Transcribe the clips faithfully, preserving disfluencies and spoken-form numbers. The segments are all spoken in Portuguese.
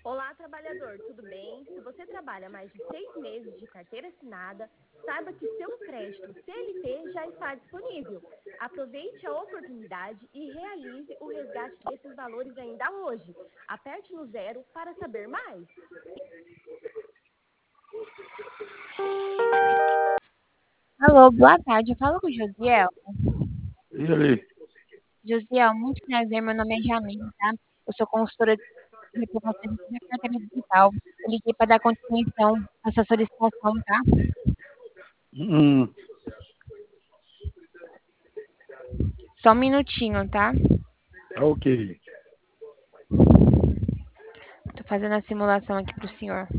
Olá, trabalhador, tudo bem? Se você trabalha mais de seis meses de carteira assinada, saiba que seu crédito C L T já está disponível. Aproveite a oportunidade e realize o resgate desses valores ainda hoje. Aperte no zero para saber mais. Alô, boa tarde. Eu falo com o Josiel. E ali? Josiel, muito prazer. Meu nome é Jamile, tá? Eu sou consultora de reprovação da carteira digital. Eu liguei para dar continuação à sua solicitação, tá? Hum, Só um minutinho, tá? tá ok. Tô fazendo a simulação aqui pro senhor.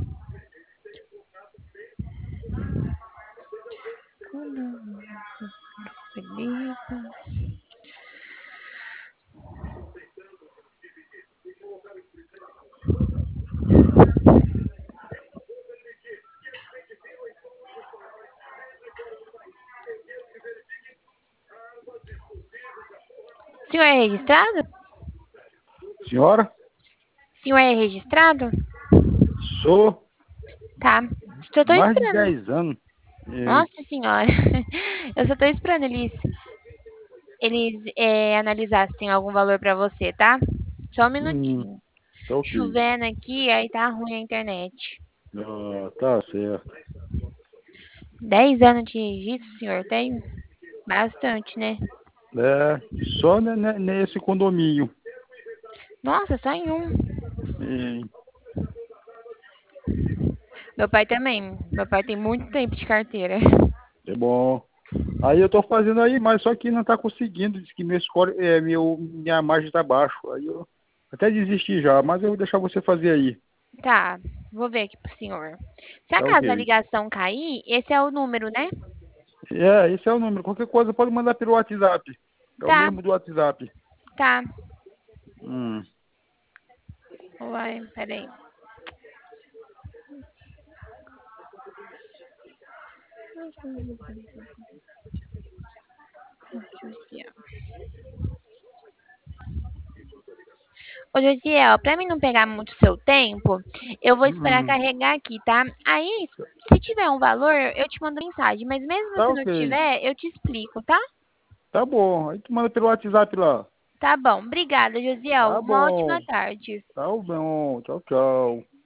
Felipe. O senhor é registrado? Senhora? O senhor é registrado? Sou Tá. Só tô mais de esperando. dez anos. É, Nossa senhora. Eu só tô esperando eles, eles é, analisar se tem algum valor pra você, tá? Só um hum, minutinho. tá ok. Chovendo aqui, aí tá ruim a internet. Ah, tá certo. Dez anos de registro, senhor, tem bastante, né? É, só ne- ne- nesse condomínio. Nossa, só em um. É, Meu pai também. Meu pai tem muito tempo de carteira. é bom. Aí eu tô fazendo aí, mas só que não tá conseguindo. Diz que meu score, é, meu, minha margem tá baixo. Aí eu até desisti já, mas eu vou deixar você fazer aí. Tá, vou ver aqui pro senhor. Se Tá acaso a ok. ligação cair, esse é o número, né? É, esse é o número. Qualquer coisa pode mandar pelo WhatsApp. É o Tá, mesmo do WhatsApp. tá. Hum. Uai, peraí. Ô, Josiel, pra mim não pegar muito seu tempo, eu vou esperar Hum. carregar aqui, tá? Aí, se tiver um valor, eu te mando mensagem. Mas mesmo Tá se não ok. tiver, eu te explico, tá? Tá bom. Aí tu manda pelo WhatsApp lá. Tá bom. Obrigada, Josiel. Tá Uma ótima bom. tarde. Tá bom. Tchau, tchau.